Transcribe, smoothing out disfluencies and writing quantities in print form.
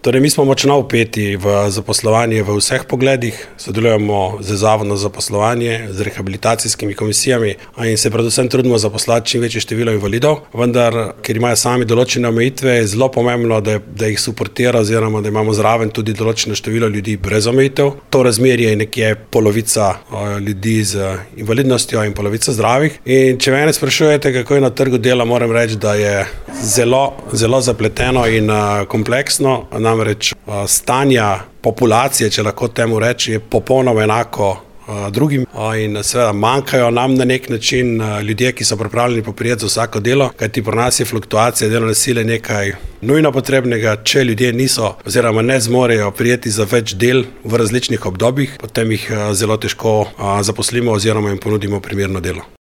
Torej, mi smo močno vpeti v zaposlovanje v vseh pogledih, sodelujemo z Zavodom za zaposlovanje, z rehabilitacijskimi komisijami in se predvsem trudimo zaposlati čim večje število invalidov, vendar, ker imajo sami določene omejitve, je zelo pomembno, da jih suportira oziroma da imamo zraven tudi določeno število ljudi brez omejitev. To razmerje je nekje polovica ljudi z invalidnostjo in polovica zdravih. In če mene sprašujete, kako je na trgu dela, moram reči, da je zelo zapleteno in kompleksno. Namreč stanja populacije, če lahko temu reči, je popolnoma enako drugim in seveda manjkajo nam na nek način ljudje, ki so pripravljeni poprijeti za vsako delo, kajti pri nas je fluktuacija delovne sile nekaj nujno potrebnega. Če ljudje niso oziroma ne zmorejo prijeti za več del v različnih obdobjih, potem jih zelo težko zaposlimo oziroma jim ponudimo primerno delo.